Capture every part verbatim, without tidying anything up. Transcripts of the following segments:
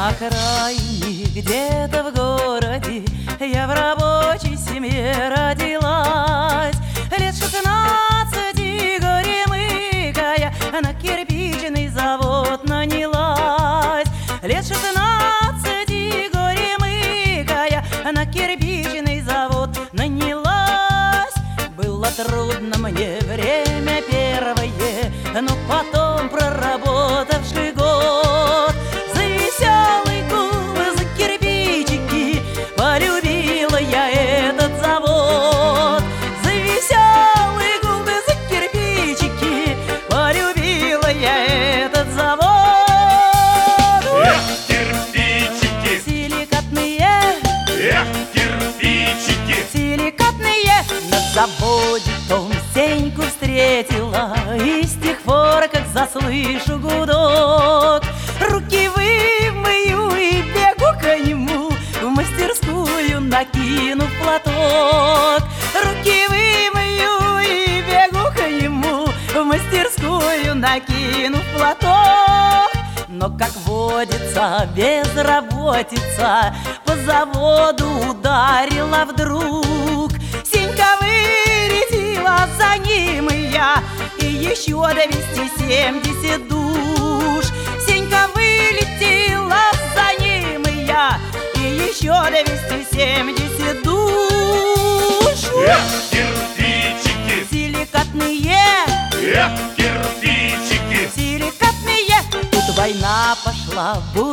На окраине, где-то в городе, я в рабочей семье родилась. Лет шестнадцати горемыкая на кирпичный завод нанялась. Лет шестнадцати горемыкая на кирпичный завод нанялась. Было трудно мне время первое, но потом, проработавший год, за веселый гул, за кирпичики полюбила я этот завод. За веселый гул, за кирпичики полюбила я этот завод. Эх, кирпичики! Силикатные! Эх, кирпичики! Силикатные! На заводе том Сеньку встретила, и с тех пор, как заслышу гудок, руки вымою и бегу к нему в мастерскую, накинув платок. Руки вымою и бегу к нему в мастерскую, накинув платок. Но, как водится, безработица по заводу ударила вдруг. Сенька вырядила за ним и я, и еще двести семьдесят душ. Сенька вылетела за ним и я, и еще двести семьдесят душ. Эх, кирпичики! Силикатные! Эх, кирпичики! Силикатные! Тут война пошла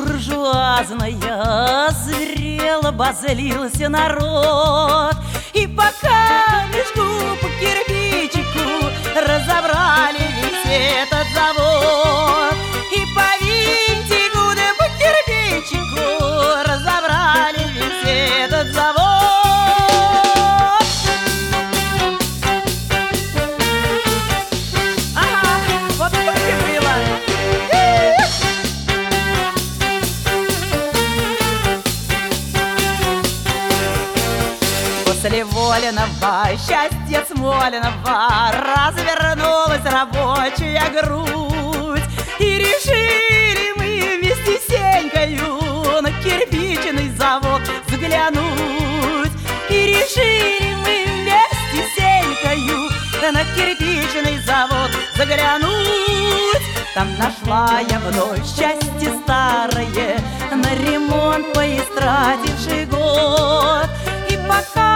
буржуазная, зрело обозлился народ. И пока мешку по кирпичику разобрали весь этот завод, и по винтику да по кирпичику разобрали весь этот завод. Ага, вот так и было. После Волиного, счастья Смоленого, развернулась рабочая грудь. И решили мы вместе с Сенькою на кирпичный завод взглянуть. И решили мы вместе с Сенькою на кирпичный завод заглянуть. Там нашла я вновь счастье старое, на ремонт поистративший год. И пока